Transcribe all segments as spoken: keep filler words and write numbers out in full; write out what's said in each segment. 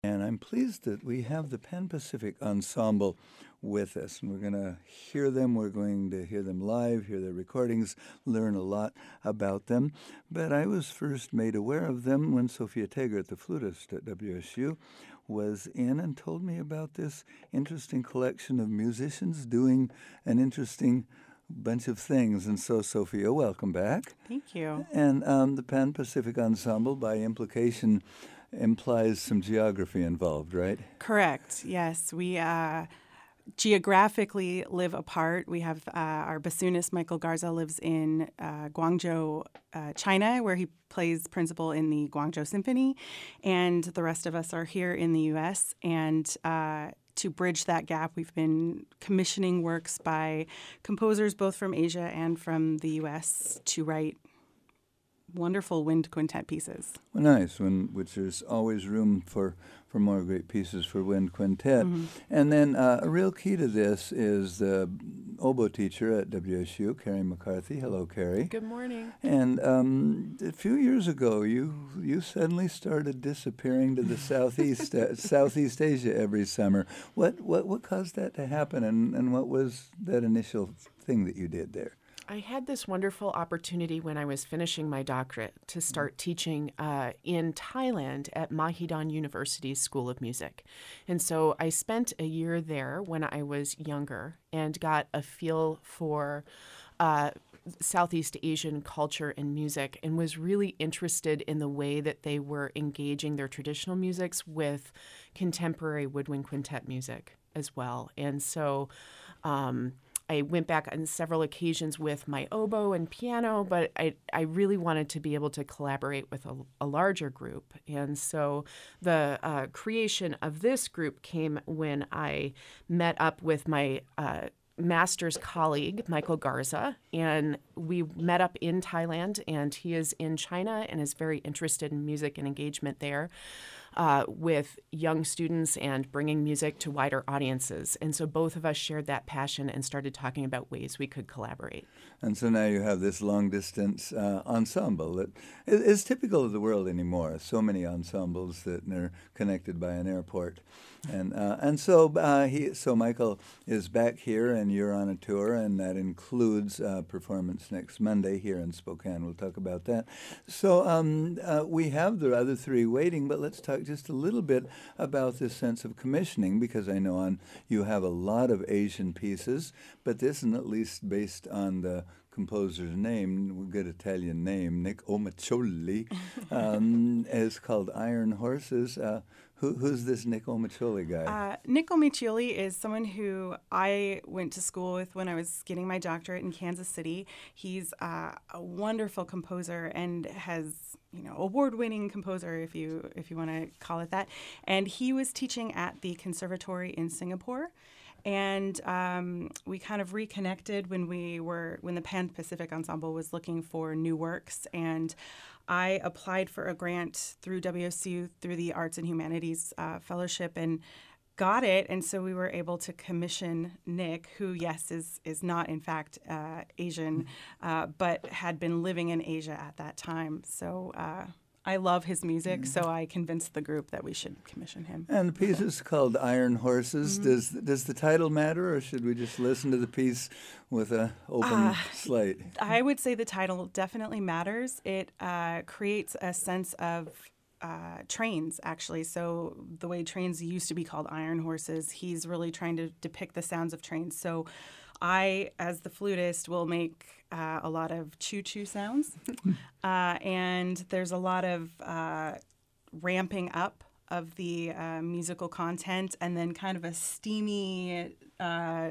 And I'm pleased that we have the Pan Pacific Ensemble with us. And we're going to hear them. We're going to hear them live, hear their recordings, learn a lot about them. But I was first made aware of them when Sophia Taggart, the flutist at W S U, was in and told me about this interesting collection of musicians doing an interesting bunch of things. And so, Sophia, welcome back. Thank you. And um, the Pan Pacific Ensemble, by implication, implies some geography involved, right? Correct. Yes, we uh, geographically live apart. We have uh, our bassoonist Michael Garza lives in uh, Guangzhou, uh, China, where he plays principal in the Guangzhou Symphony, and the rest of us are here in the U S And uh, to bridge that gap, we've been commissioning works by composers both from Asia and from the U S to write wonderful wind quintet pieces. Well, nice, when, which there's always room for, for more great pieces for wind quintet. Mm-hmm. And then uh, a real key to this is the oboe teacher at W S U, Carrie McCarthy. Hello, Carrie. Good morning. And um, a few years ago, you you suddenly started disappearing to the southeast uh, Southeast Asia every summer. What what what caused that to happen, and, and what was that initial thing that you did there? I had this wonderful opportunity when I was finishing my doctorate to start teaching uh, in Thailand at Mahidol University's School of Music. And so I spent a year there when I was younger and got a feel for uh, Southeast Asian culture and music, and was really interested in the way that they were engaging their traditional musics with contemporary woodwind quintet music as well. And so um, I went back on several occasions with my oboe and piano, but I, I really wanted to be able to collaborate with a, a larger group. And so the uh, creation of this group came when I met up with my uh, master's colleague, Michael Garza, and we met up in Thailand, and he is in China and is very interested in music and engagement there. Uh, with young students and bringing music to wider audiences. And so both of us shared that passion and started talking about ways we could collaborate. And so now you have this long-distance uh, ensemble that is typical of the world anymore. So many ensembles that are connected by an airport. And uh, and so uh, he so Michael is back here, and you're on a tour, and that includes uh, performance next Monday here in Spokane. We'll talk about that. So um, uh, we have the other three waiting, but let's talk just a little bit about this sense of commissioning, because I know on you have a lot of Asian pieces, but this isn't at least based on the composer's name, good Italian name, Nick Omaccioli, um, is called Iron Horses. Uh, who, who's this Nick Omaccioli guy? Uh, Nick Omaccioli is someone who I went to school with when I was getting my doctorate in Kansas City. He's uh, a wonderful composer and has, you know, award-winning composer, if you if you want to call it that. And he was teaching at the conservatory in Singapore. And um, we kind of reconnected when we were when the Pan Pacific Ensemble was looking for new works, and I applied for a grant through W S U through the Arts and Humanities uh, Fellowship and got it. And so we were able to commission Nick, who, yes, is is not in fact uh, Asian, uh, but had been living in Asia at that time. So. Uh, I love his music, so I convinced the group that we should commission him. And the piece is called Iron Horses. Mm-hmm. Does does the title matter, or should we just listen to the piece with an open uh, slate? I would say the title definitely matters. It uh, creates a sense of uh, trains, actually. So the way trains used to be called iron horses, he's really trying to depict the sounds of trains. So I, as the flutist, will make uh, a lot of choo-choo sounds, uh, and there's a lot of uh, ramping up of the uh, musical content, and then kind of a steamy uh,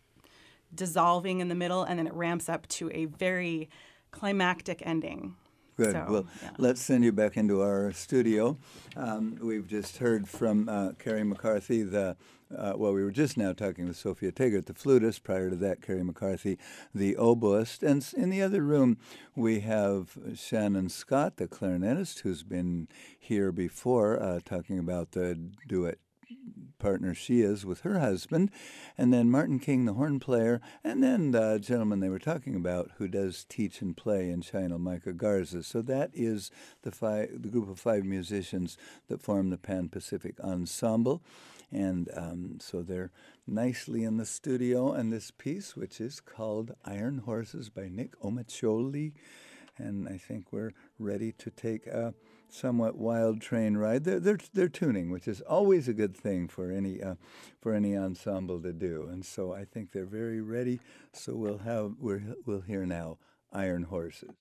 dissolving in the middle, and then it ramps up to a very climactic ending. Good. So, well, yeah. Let's send you back into our studio. Um, we've just heard from uh, Carrie McCarthy, the Uh, well, we were just now talking with Sophia Taggart, the flutist. Prior to that, Carrie McCarthy, the oboist. And in the other room, we have Shannon Scott, the clarinetist, who's been here before, uh, talking about the duet partner she is with her husband, and then Martin King, the horn player, and then the gentleman they were talking about who does teach and play in China, Micah Garza. So that is the five, the group of five musicians that form the Pan-Pacific Ensemble. And um, so they're nicely in the studio, and this piece, which is called Iron Horses by Nick Omacholi, and I think we're ready to take a somewhat wild train ride. They're, they're, they're tuning, which is always a good thing for any uh, for any ensemble to do, and so I think they're very ready. So we'll have we're, we'll hear now Iron Horses.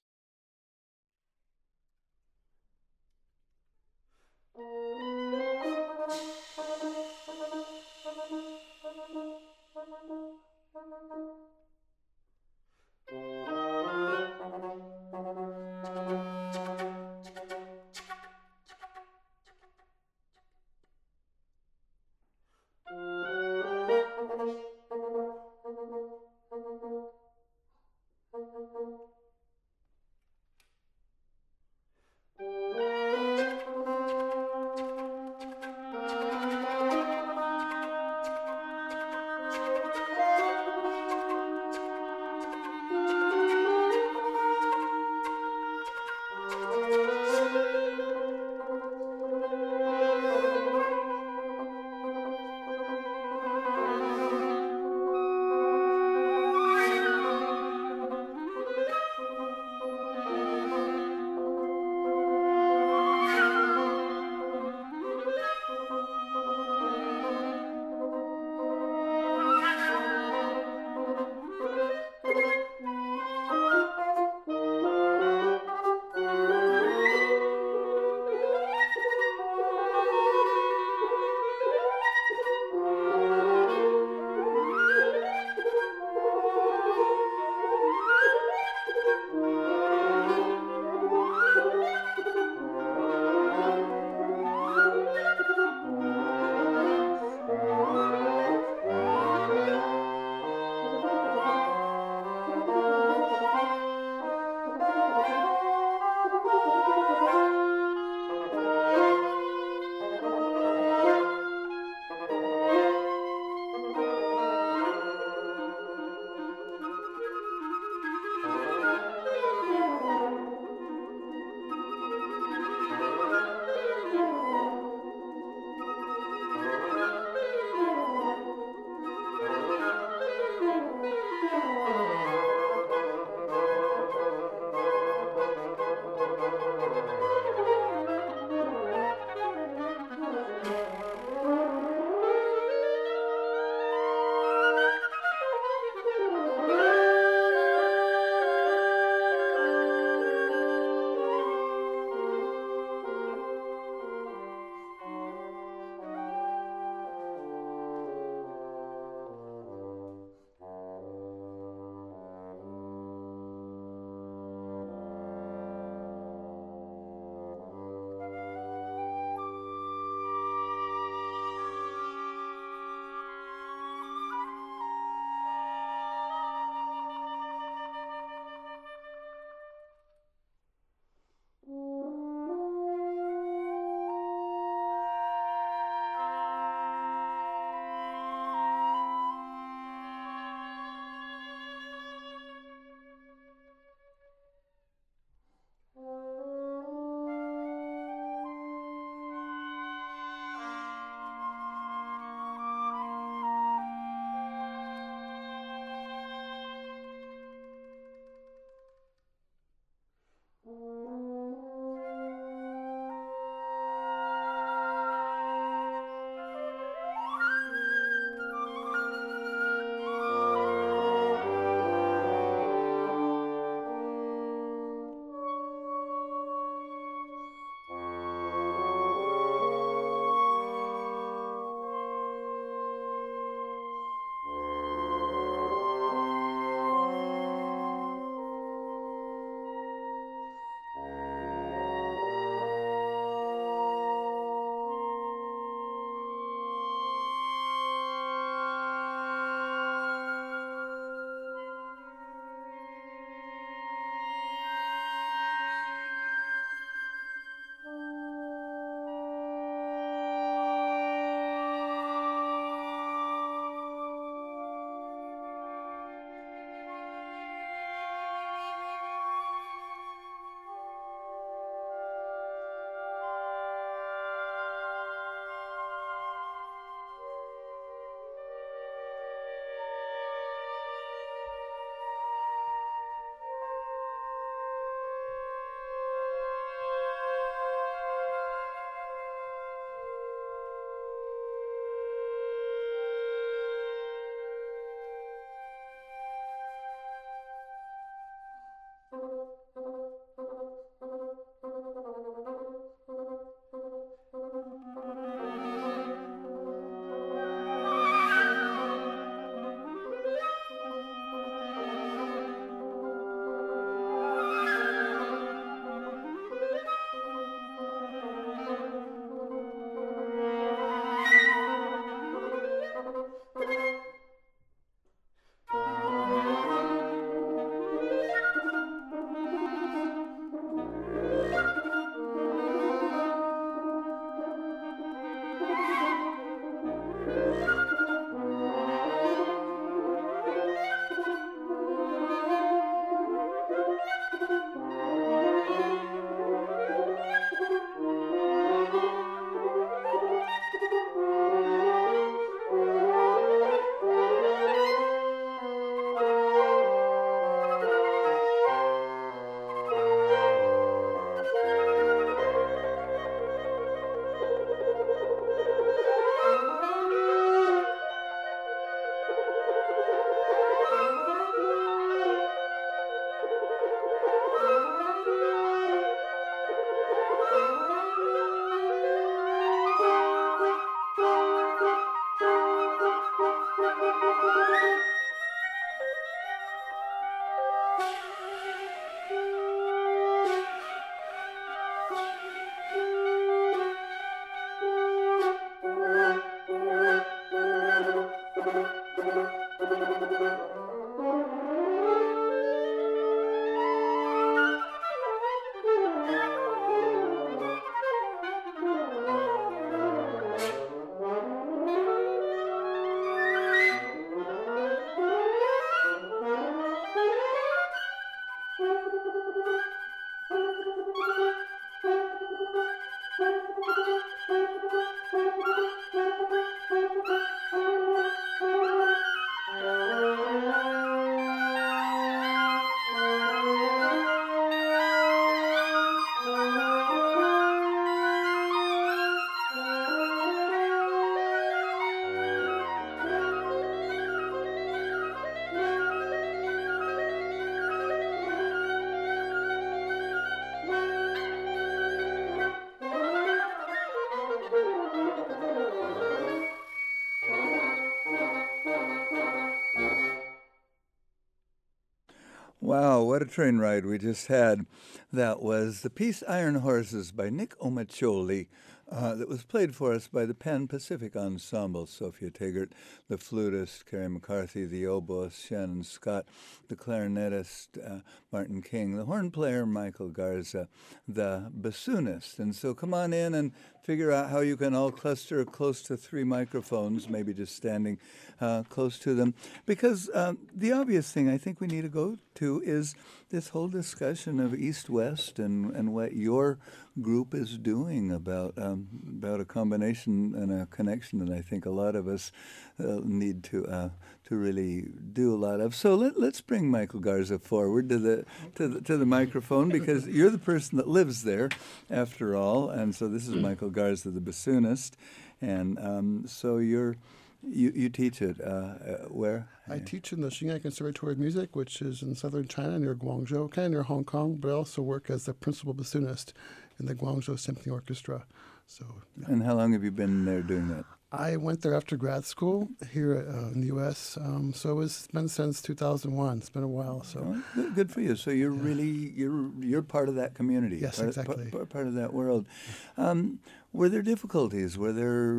Wow, what a train ride we just had. That was the piece Iron Horses by Nick Omacholi. Uh, that was played for us by the Pan Pacific Ensemble, Sophia Taggart, the flutist, Carrie McCarthy, the oboist, Shannon Scott, the clarinetist, uh, Martin King, the horn player, Michael Garza, the bassoonist. And so come on in and figure out how you can all cluster close to three microphones, maybe just standing uh, close to them. Because um, the obvious thing I think we need to go to is this whole discussion of East-West and, and what your group is doing about um, about a combination and a connection that I think a lot of us uh, need to uh, to really do a lot of. So let, let's bring Michael Garza forward to the to the to the microphone, because you're the person that lives there, after all. And so this is Michael Garza, the bassoonist, and um, so you're. You you teach it uh, uh, where? I teach in the Shanghai Conservatory of Music, which is in southern China near Guangzhou, kind of near Hong Kong, but I also work as the principal bassoonist in the Guangzhou Symphony Orchestra. So. Yeah. And how long have you been there doing that? I went there after grad school here uh, in the U S, um, so it's been since two thousand one. It's been a while. So oh, good, good for you. So you're yeah. really you're you're part of that community. Yes, part, exactly. Part, part of that world. Um, were there difficulties? Were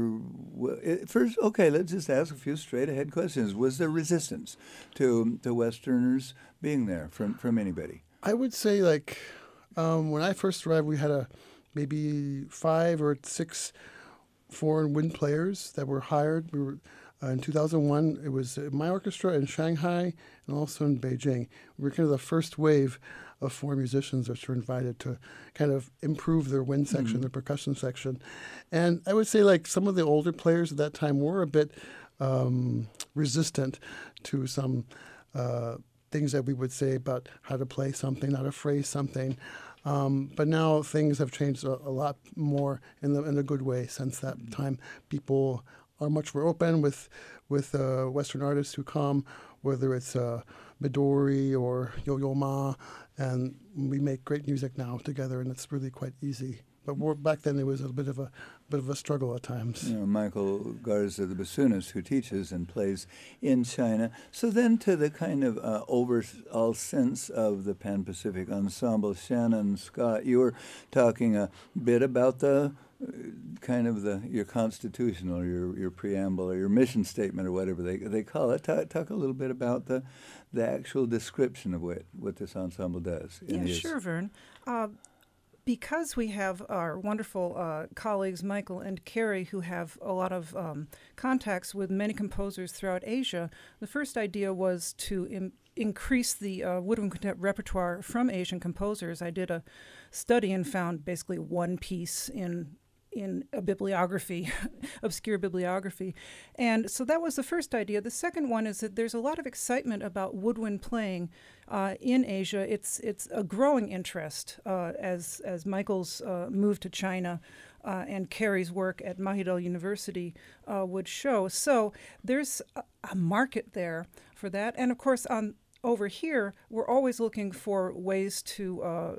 there first? Okay, let's just ask a few straight ahead questions. Was there resistance to to Westerners being there from from anybody? I would say, like um, when I first arrived, we had a maybe five or six foreign wind players that were hired. We were uh, in two thousand one. It was my orchestra in Shanghai and also in Beijing. We were kind of the first wave of foreign musicians that were invited to kind of improve their wind section, mm-hmm. their percussion section. And I would say, like, some of the older players at that time were a bit um, resistant to some uh, things that we would say about how to play something, how to phrase something. Um, but now things have changed a, a lot more in the in a good way since that mm-hmm. time. People are much more open with with uh, Western artists who come, whether it's uh, Midori or Yo-Yo Ma, and we make great music now together, and it's really quite easy. But more, back then it was a bit of a bit of a struggle at times. You know, Michael Garza, the bassoonist who teaches and plays in China. So then to the kind of uh, overall sense of the Pan-Pacific Ensemble, Shannon Scott, you were talking a bit about the uh, kind of the your constitution or your, your preamble or your mission statement or whatever they they call it. Talk, talk a little bit about the the actual description of what, what this ensemble does. Yeah, sure, Vern. Uh, Because we have our wonderful uh, colleagues, Michael and Carrie, who have a lot of um, contacts with many composers throughout Asia, the first idea was to im- increase the uh, woodwind quintet repertoire from Asian composers. I did a study and found basically one piece in in a bibliography, obscure bibliography. And so that was the first idea. The second one is that there's a lot of excitement about woodwind playing uh, in Asia. It's it's a growing interest uh, as, as Michael's uh, move to China uh, and Carrie's work at Mahidol University uh, would show. So there's a, a market there for that. And of course, on over here, we're always looking for ways to uh,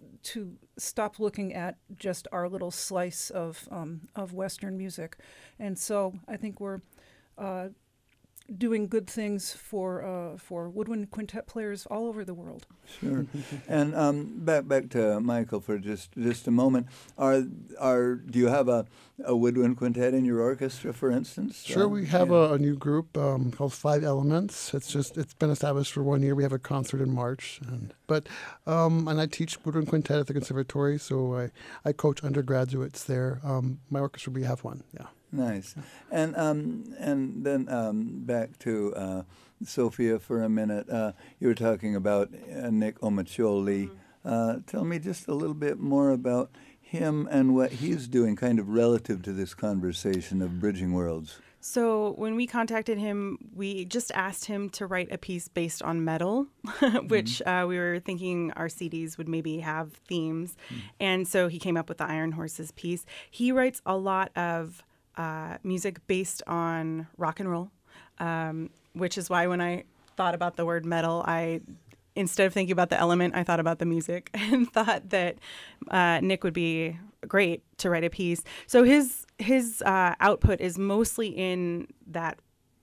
to stop looking at just our little slice of um, of Western music. And so I think we're uh, doing good things for uh, for woodwind quintet players all over the world. Sure. And um, back back to Michael for just just a moment. Are are do you have a, a woodwind quintet in your orchestra, for instance? Sure, um, we have yeah. a, a new group um, called Five Elements. It's just it's been established for one year. We have a concert in March, and but um, and I teach woodwind quintet at the conservatory, so I I coach undergraduates there. Um, my orchestra, we have one. Yeah. Nice. And um, and then um, back to uh, Sophia for a minute. Uh, you were talking about uh, Nick Omacholi. Mm-hmm. Uh, tell me just a little bit more about him and what he's doing kind of relative to this conversation of bridging worlds. So when we contacted him, we just asked him to write a piece based on metal, which mm-hmm. uh, we were thinking our C Ds would maybe have themes. Mm-hmm. And so he came up with the Iron Horses piece. He writes a lot of Uh, music based on rock and roll, um, which is why when I thought about the word metal, I, instead of thinking about the element, I thought about the music and thought that uh, Nick would be great to write a piece. So his his uh, output is mostly in that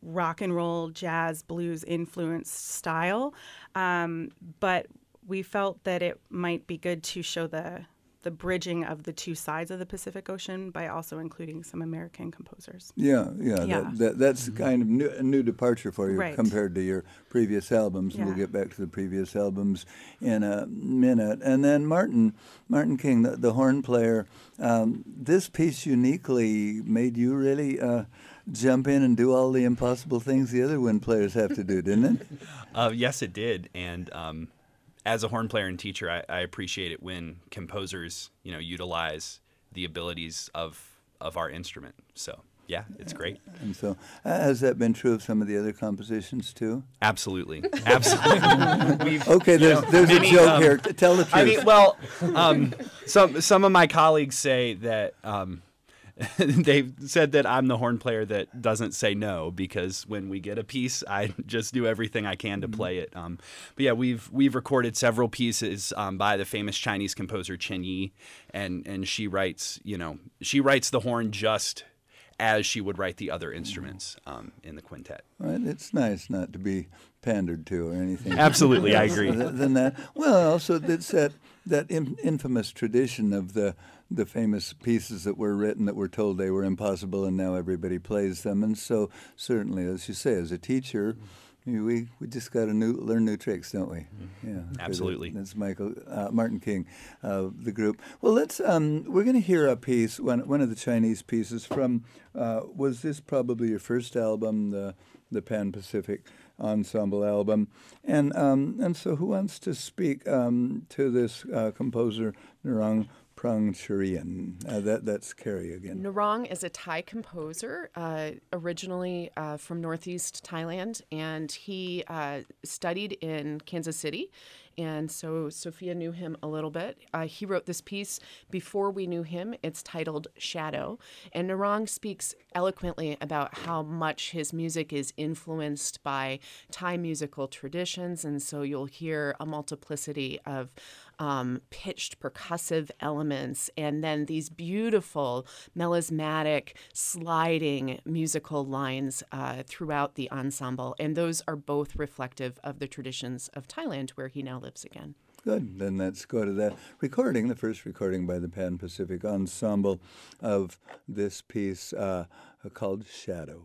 rock and roll, jazz, blues influenced style. Um, but we felt that it might be good to show the the bridging of the two sides of the Pacific Ocean by also including some American composers. Yeah, yeah, Yeah. That, that, that's kind of new, a new departure for you Right. compared to your previous albums. And we'll Yeah. get back to the previous albums in a minute. And then Martin, Martin King, the, the horn player. Um, this piece uniquely made you really uh, jump in and do all the impossible things the other wind players have to do, didn't it? Uh, yes, it did. And um, as a horn player and teacher, I, I appreciate it when composers, you know, utilize the abilities of of our instrument. So, yeah, it's great. And so, uh, has that been true of some of the other compositions too? Absolutely, absolutely. We've, Okay, you there's know, there's many, a joke um, here. Tell the truth. I mean, well, um, some some of my colleagues say that. Um, They've said that I'm the horn player that doesn't say no, because when we get a piece, I just do everything I can to play it. Um, but yeah, we've we've recorded several pieces um, by the famous Chinese composer Chen Yi, and and she writes, you know, she writes the horn just as she would write the other instruments um, in the quintet. Right, it's nice not to be pandered to or anything. Absolutely, I agree. Other than that, well, also it's that that in, infamous tradition of the the famous pieces that were written that were told they were impossible, and now everybody plays them. And so, certainly, as you say, as a teacher, you- we we just got to new learn new tricks, don't we? Yeah, Absolutely. That's Michael uh, Martin King, uh, the group. Well, let's. Um, we're going to hear a piece, one one of the Chinese pieces from. Uh, was this probably your first album, the the Pan Pacific Ensemble album? And um, and so, who wants to speak um, to this uh, composer, Narong Prang Cherian? Uh, that that's Carrie again. Narong is a Thai composer, uh, originally uh, from Northeast Thailand, and he uh, studied in Kansas City. And so Sophia knew him a little bit. Uh, he wrote this piece before we knew him. It's titled Shadow. And Narong speaks eloquently about how much his music is influenced by Thai musical traditions. And so you'll hear a multiplicity of um, pitched percussive elements, and then these beautiful melismatic sliding musical lines uh, throughout the ensemble. And those are both reflective of the traditions of Thailand, where he now lives again. Good. Then let's go to that recording, the first recording by the Pan Pacific Ensemble of this piece uh, called Shadow.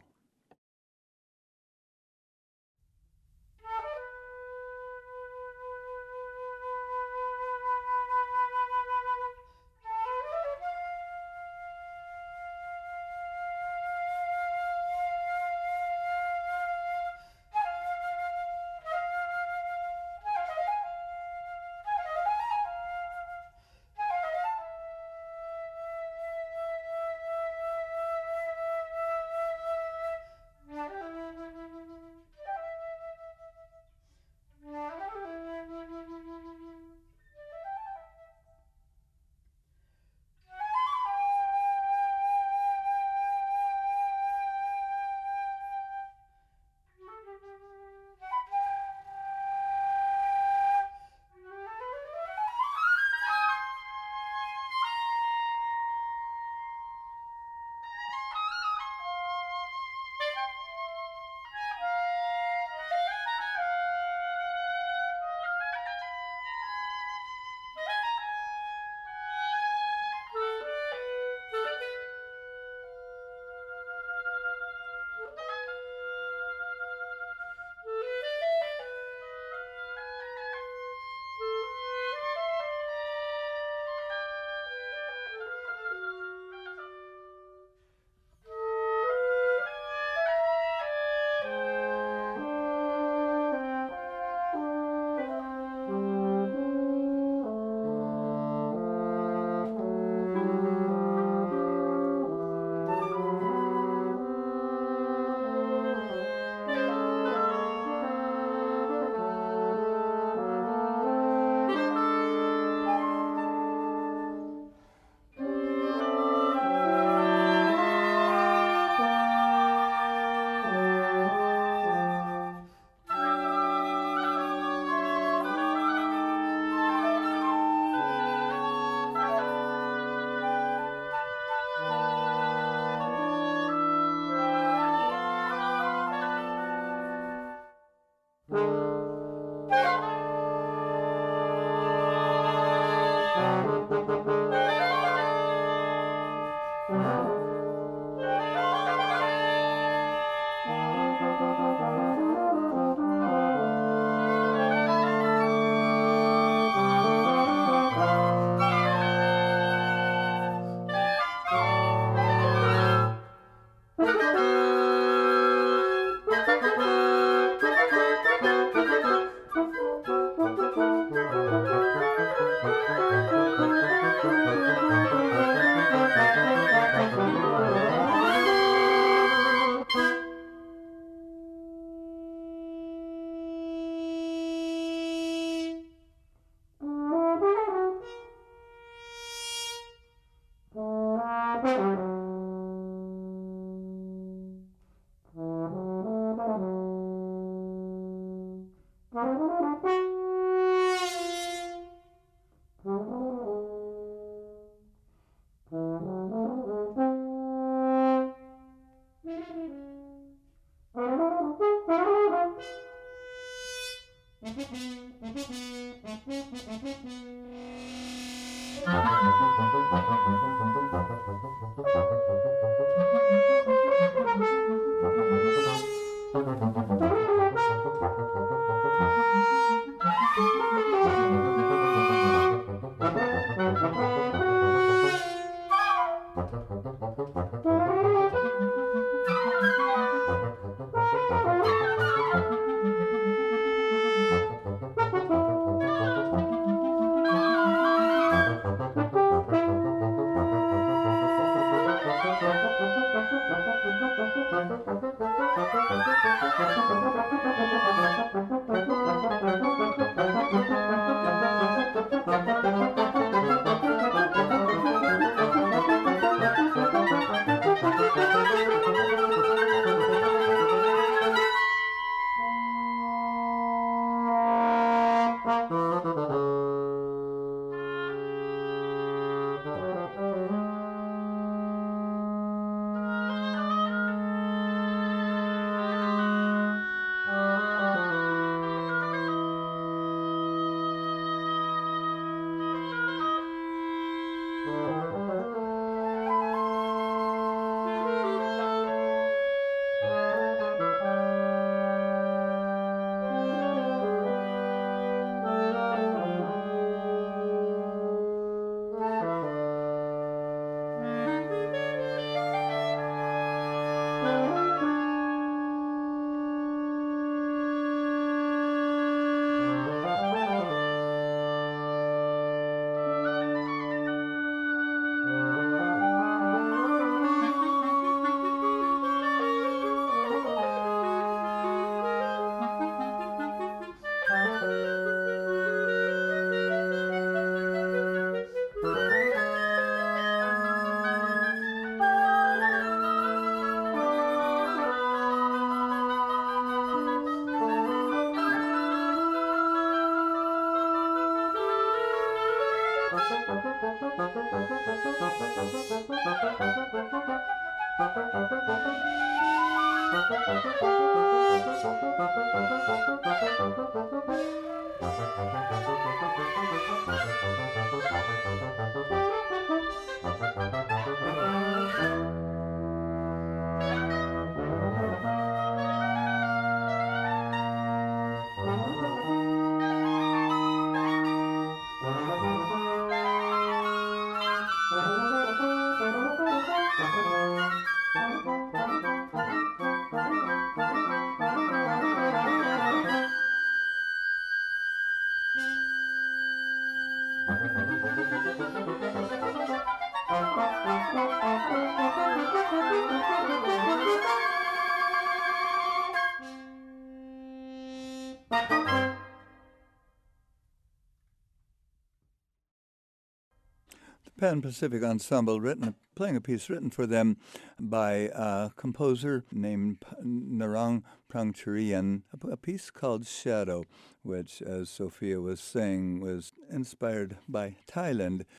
Pan Pacific Ensemble, written playing a piece written for them by a composer named Narang Prangchurian, a piece called Shadow, which, as Sophia was saying, was inspired by Thailand.